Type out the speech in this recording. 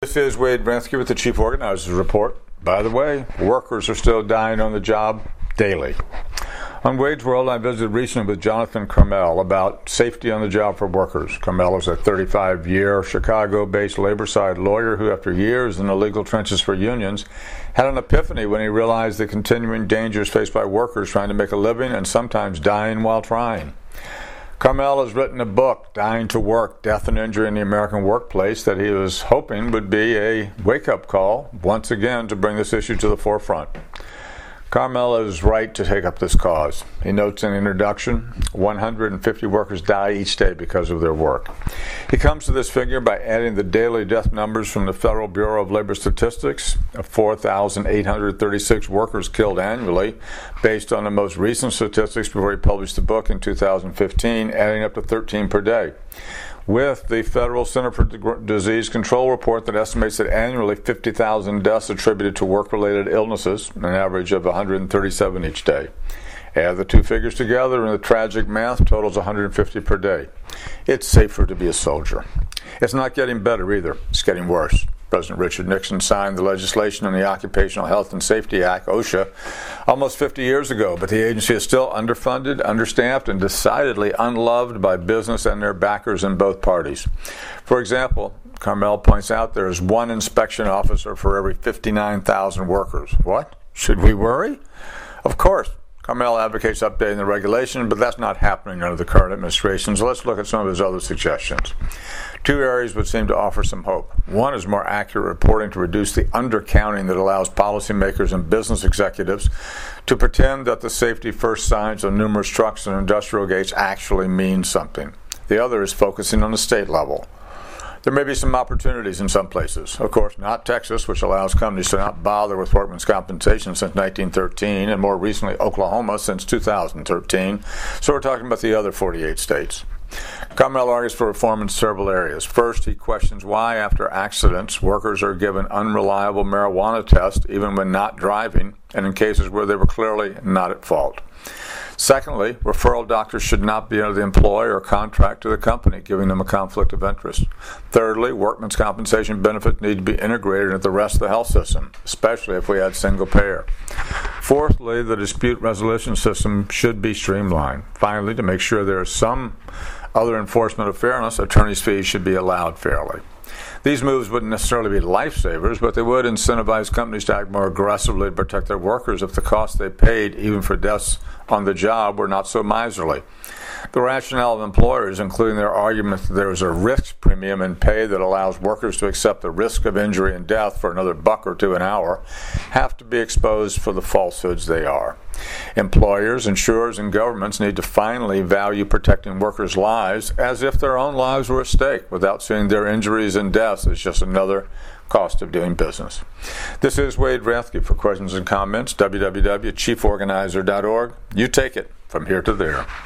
This is Wade Ransky with the Chief Organizers Report. By the way, workers are still dying on the job daily. On Wade's World, I visited recently with Jonathan Carmel about safety on the job for workers. Carmel is a 35-year Chicago-based labor-side lawyer who, after years in the legal trenches for unions, had an epiphany when he realized the continuing dangers faced by workers trying to make a living and sometimes dying while trying. Carmel has written a book, Dying to Work, Death and Injury in the American Workplace, that he was hoping would be a wake-up call, once again, to bring this issue to the forefront. Carmel is right to take up this cause. He notes in the introduction, 150 workers die each day because of their work. He comes to this figure by adding the daily death numbers from the Federal Bureau of Labor Statistics of 4,836 workers killed annually, based on the most recent statistics before he published the book in 2015, adding up to 13 per day, with the Federal Center for Disease Control report that estimates that annually 50,000 deaths attributed to work-related illnesses, an average of 137 each day. Add the two figures together and the tragic math totals 150 per day. It's safer to be a soldier. It's not getting better either. It's getting worse. President Richard Nixon signed the legislation on the Occupational Health and Safety Act, OSHA, almost 50 years ago, but the agency is still underfunded, understaffed, and decidedly unloved by business and their backers in both parties. For example, Carmel points out there is one inspection officer for every 59,000 workers. What? Should we worry? Of course. Carmel advocates updating the regulation, but that's not happening under the current administration, so let's look at some of his other suggestions. Two areas would seem to offer some hope. One is more accurate reporting to reduce the undercounting that allows policymakers and business executives to pretend that the safety-first signs on numerous trucks and industrial gates actually mean something. The other is focusing on the state level. There may be some opportunities in some places. Of course, not Texas, which allows companies to not bother with workmen's compensation since 1913, and more recently Oklahoma since 2013. So we're talking about the other 48 states. Carmel argues for reform in several areas. First, he questions why, after accidents, workers are given unreliable marijuana tests even when not driving, and in cases where they were clearly not at fault. Secondly, referral doctors should not be under the employer or contract to the company, giving them a conflict of interest. Thirdly, workmen's compensation benefits need to be integrated into the rest of the health system, especially if we had single payer. Fourthly, the dispute resolution system should be streamlined. Finally, to make sure there is some other enforcement of fairness, attorneys' fees should be allowed fairly. These moves wouldn't necessarily be lifesavers, but they would incentivize companies to act more aggressively to protect their workers if the costs they paid, even for deaths on the job, were not so miserly. The rationale of employers, including their argument that there is a risk premium in pay that allows workers to accept the risk of injury and death for another $1 or $2 an hour, have to be exposed for the falsehoods they are. Employers, insurers, and governments need to finally value protecting workers' lives as if their own lives were at stake, without seeing their injuries and deaths as just another cost of doing business. This is Wade Ransky. For questions and comments, www.chieforganizer.org. You take it from here to there.